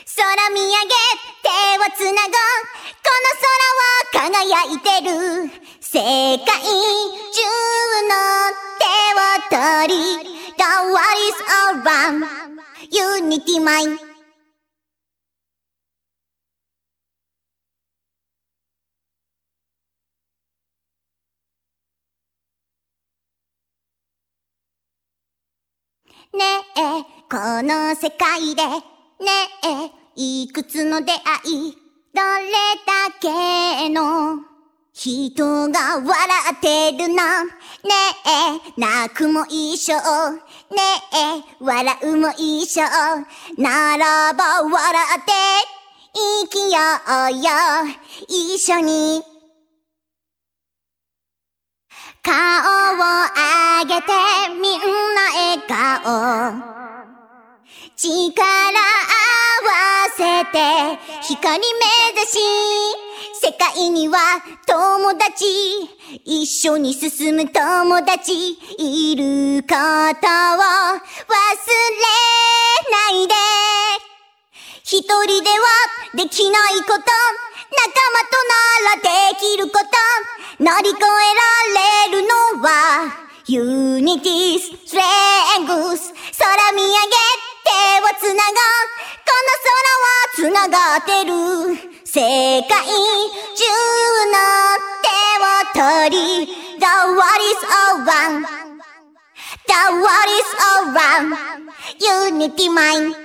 空見上げ手をつなごう、この空は輝いてる。世界中の手を取り The world is around Unity Mind。ねえ、この世界でねえ、いくつの出会い、どれだけの人が笑ってるの。ねえ、泣くも一緒。ねえ、笑うも一緒。ならば笑って生きようよ、一緒に。顔を上げてみんな笑顔、力合わせて光目指し、世界には友達、一緒に進む友達いることを忘れないで。一人ではできないこと、仲間とならできること、乗り越えられるのは Unity Strength。 空見上げ手をつなごう、この空はつながってる。世界中の手を取り The world is around The world is around Unity Mind。